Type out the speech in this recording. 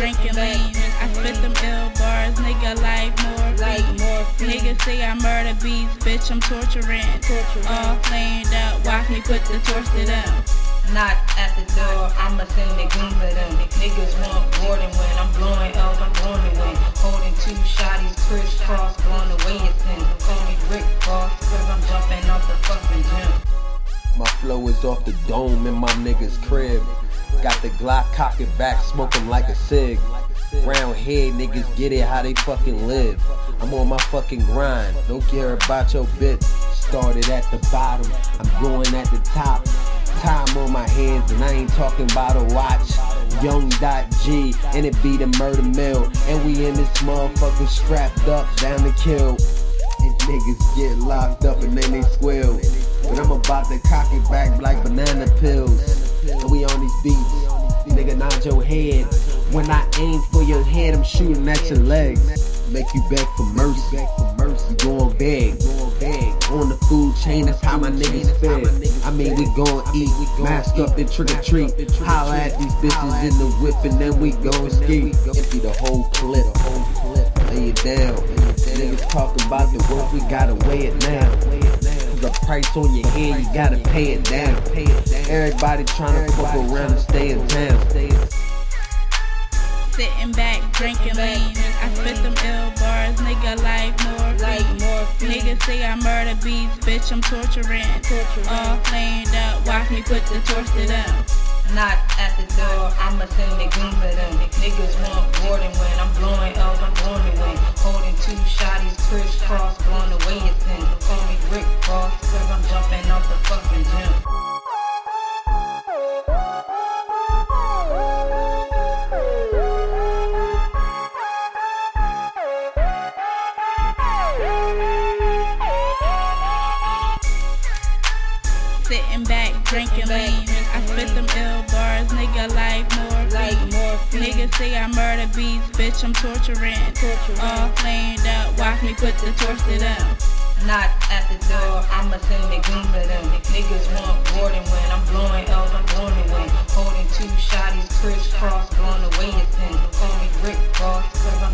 drinking lean. I spit them ill bars, nigga, like morphine. Niggas say I murder beats, bitch, I'm torturing. All flamed up, watch me put the torch to them. Knock at the door, I'ma send the goon for them. Niggas want more than when I'm blowing L's, I'm blowing the wind. Holding two shotties, crisscross, blowing away his sin. Call me Rick Ross, cause I'm jumping off the fucking gym. My flow is off the dome in my nigga's crib. Got the Glock, cock it back, smoking like a cig. Round head niggas get it how they fucking live. I'm on my fucking grind, don't care about your bitch. Started at the bottom, I'm going at the top. Time on my hands and I ain't talking about a watch. Young G and it be the murder mill. And we in this motherfucker strapped up down to kill. And niggas get locked up and then they squeal. But I'm about to cock it back like banana pills. And we on these beats, nigga, nod your head. When I aim for your head, I'm shooting at your legs. Make you beg for mercy, going big. On the food chain, that's how my niggas fed. I mean, we gon' eat, mask up and trick or treat. Holla at these bitches in the whip and then we gon' ski. Empty the whole clip, lay it down. Niggas talking about the work, we gotta weigh it now. The price on your head, you gotta pay it down. Everybody tryna fuck around and stay in town. Sitting back, drinking lean. I spit them ill bars, nigga, like morphine. Niggas say I murder beats, bitch, I'm torturing. All flamed up, watch me put the torch to them. Knock at the door, I'ma send the goon for them. Niggas want more than when I'm blowing L's, I'm blowing the wind. Holding two shotties, crisscross, blowing away his sin. Call me Rick Ross, cause I'm jumping off the fucking gym. Sitting back, drinking lean. I spit them ill bars, nigga, like morphine. Niggas say I murder beats, bitch, I'm torturing. All flamed up, watch me put the torch to them. Knock at the door, I'ma send the goon for them. Niggas want more than when I'm blowing L's, I'm blowing the wind. Holding two shotties, crisscross, blowing away his sin. Call me Rick Ross, cause I'm